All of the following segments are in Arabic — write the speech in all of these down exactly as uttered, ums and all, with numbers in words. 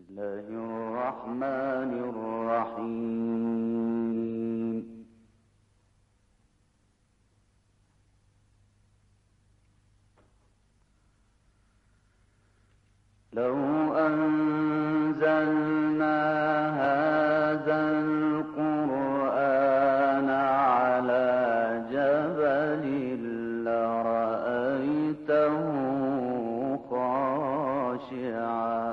الله الرحمن الرحيم. لو أنزلنا هذا القرآن على جبل لرأيته خاشعا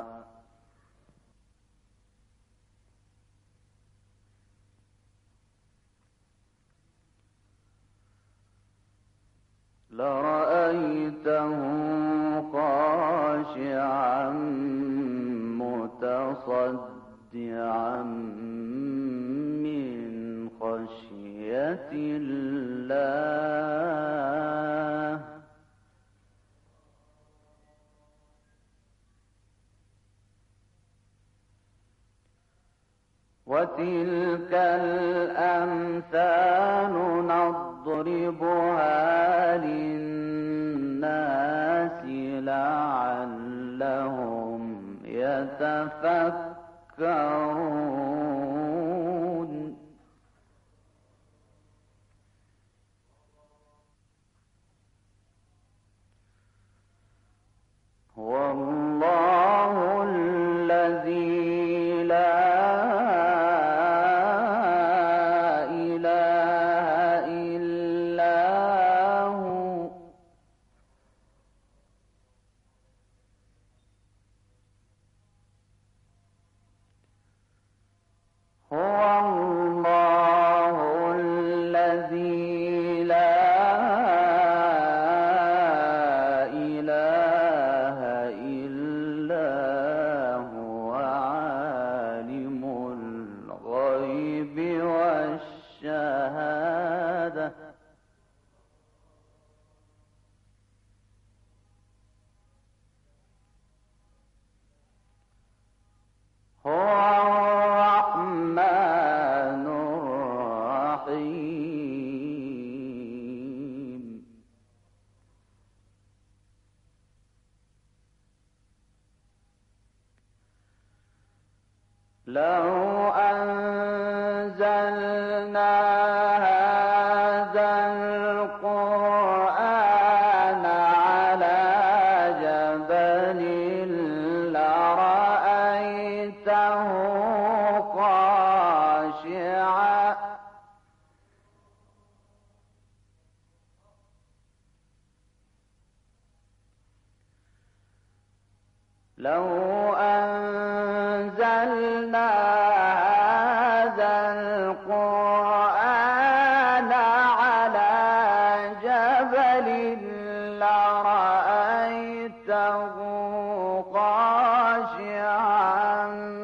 لرأيته خاشعا متصدعا من خشية الله. وتلك الأمثال نضربها للناس لعلهم يتفكرون. هو الله الذي لا لو أنزلنا هذا القرآن على جبل لرأيته خاشعا لو أنزلنا هذا القرآن على جبل لرأيته خاشعا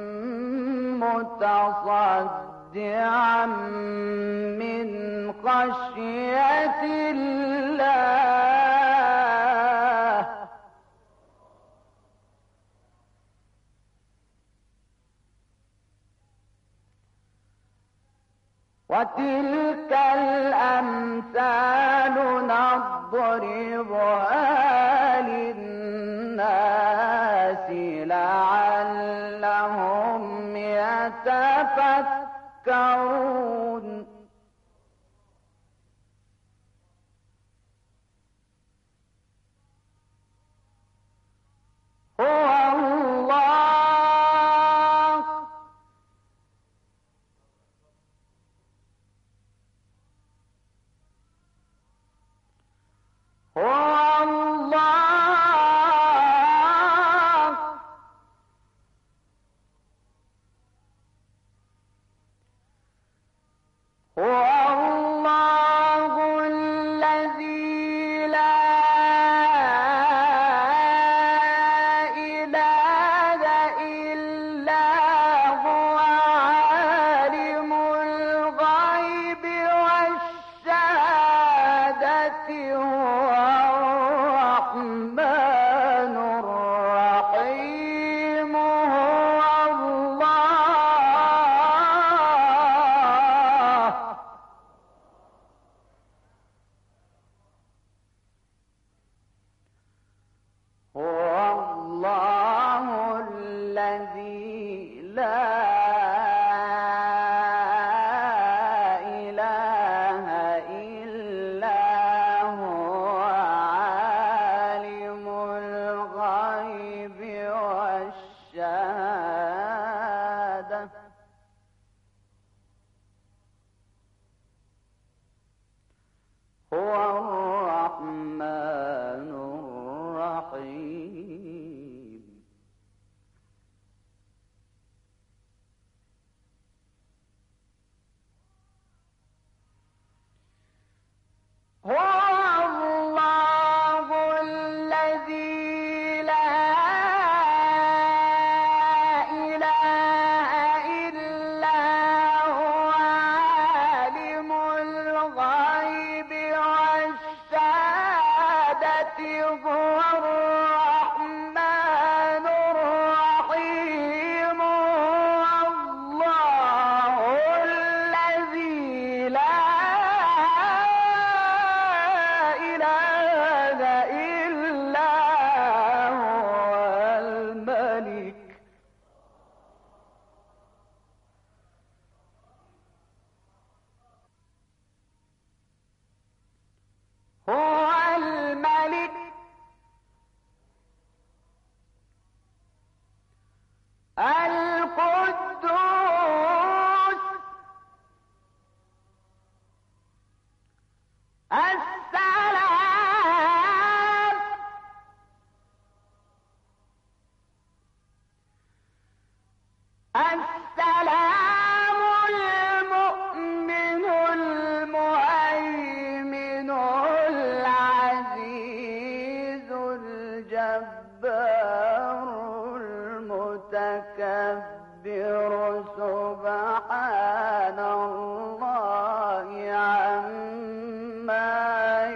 متصدعا من خشية الله. وتلك الأمثال نضربها للناس لعلهم يتفكرون. هو الله هو الله هو الله الذي لا إله إلا هو عالم الغيب والشهادة هو الرحمن الرحيم. هو الله هو الله الذي هو الرحمن الرحيم الله الذي لا إله إلا هو الملك هو الملك القدوس السلام السلام المؤمن المهيمن العزيز الجبار المتكبر سبحان الله عما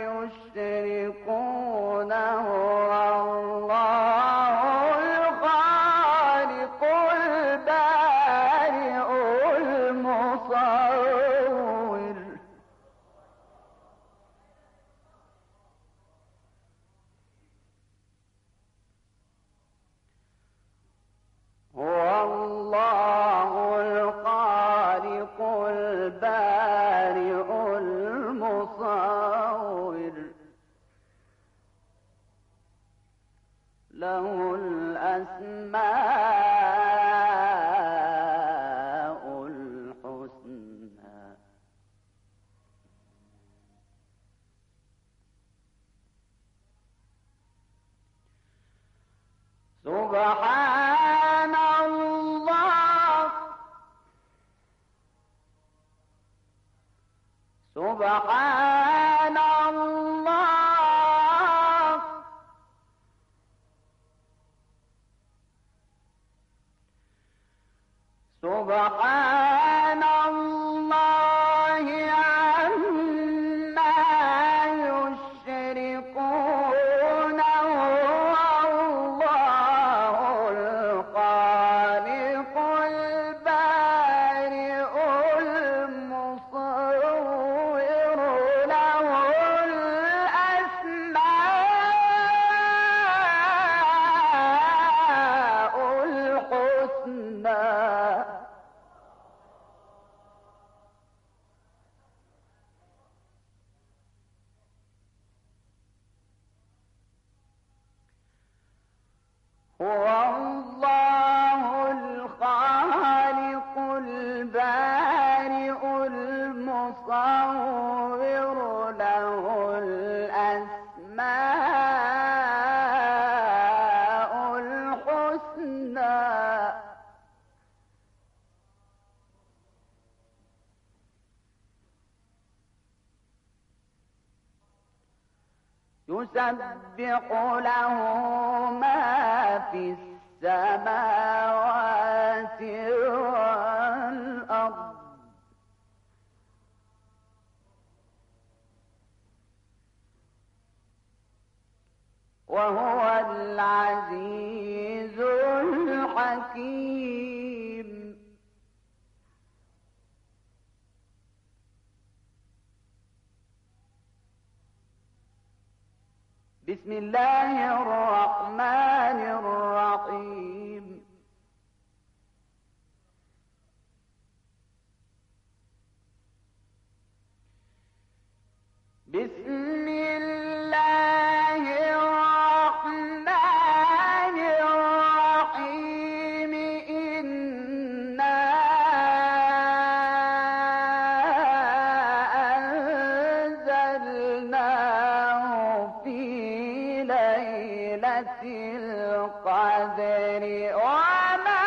يشركون هو الله الخالق البارئ المصور هو الله الخالق البارئ المصور له الأسماء الحسنى سبحان الله سبحان الله سبحان الله عما يشركون هو الله الخالق البارئ المصور له الأسماء الحسنى هو الله الخالق البارئ المصور له الأسماء الحسنى يسبح له ما في السماوات والأرض وهو العزيز الحكيم بسم الله الرحمن الرحيم بسم الله الرحمن الرحيم إنا أنزلناه في ليلة القدر وما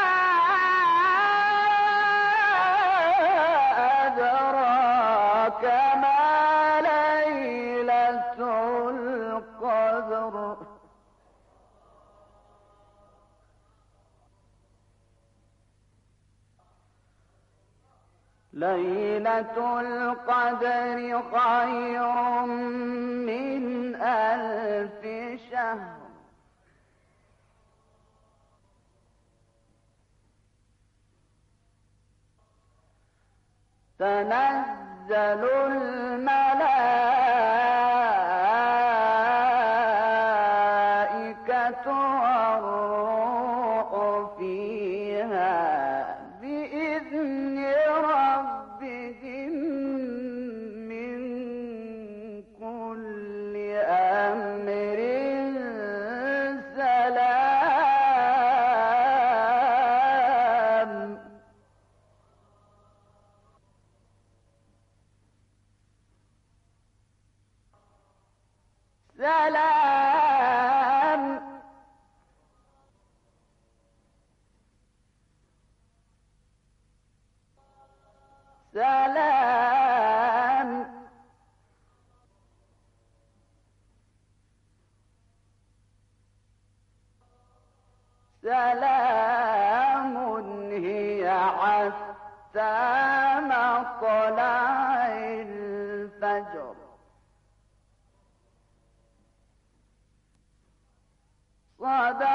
أدراك ما ليلة القدر ليلة القدر خير من ألف شهر تنزل الملائكة والروح فيها بإذن ربهم من كل أمر سلام سلام سلام سلام هي حتى مطلع الفجر صدق